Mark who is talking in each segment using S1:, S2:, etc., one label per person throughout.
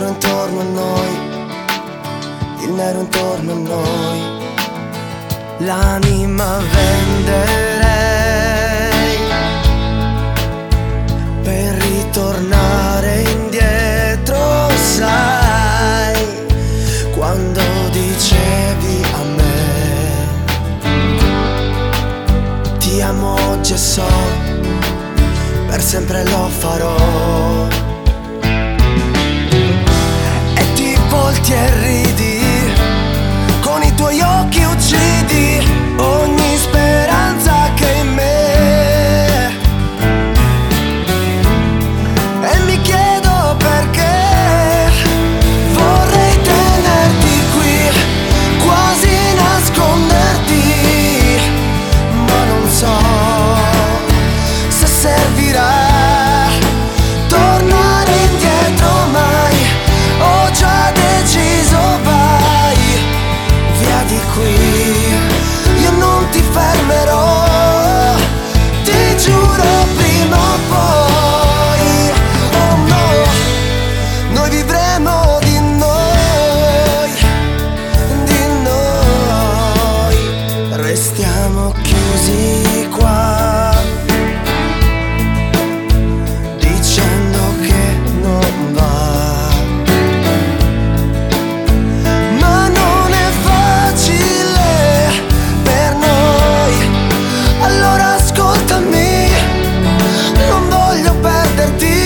S1: nero intorno a noi, il nero intorno a noi. L'anima venderei per ritornare indietro, sai, quando dicevi a me ti amo oggi e so, per sempre lo farò. E ti volti e ridi, con i tuoi occhi uccidi ogni speranza che è in me. E mi chiedo perché vorrei tenerti qui, quasi nasconderti, ma non so se servirà tornare indietro mai. Ho già deciso, vai via di qui, io non ti fermerò, ti giuro prima o poi. Oh no, noi vivremo di noi, restiamo chiusi qua, dicendo che non va. Ma non è facile per noi, allora ascoltami, non voglio perderti.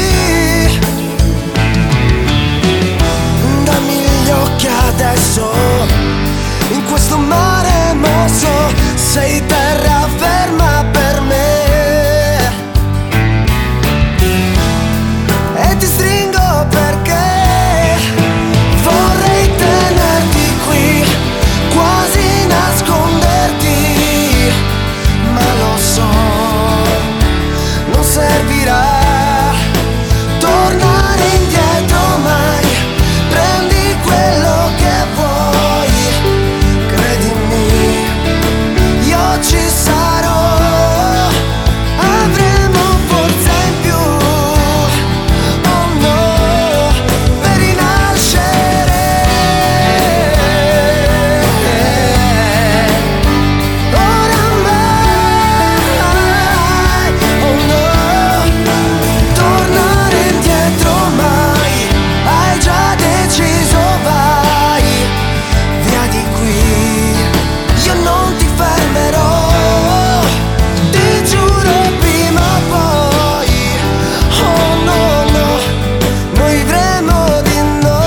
S1: Dammi gli occhi adesso, in questo mare mosso, sei terraferma per me. E ti stringo perché vorrei tenerti qui, quasi nasconderti, ma lo so, non servirà tornare indietro mai. Prendi quello che vuoi, credimi, io ci sarò, avremo forza in più, oh no, per rinascere. Oramai, oh no, tornare indietro mai. Hai già deciso, vai via di qui, io non ti fermerò, ti giuro prima o poi. Oh no, no, noi vivremo di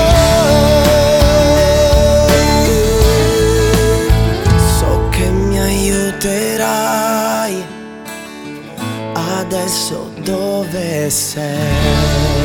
S1: noi. So che mi aiuterai, adesso dove sei?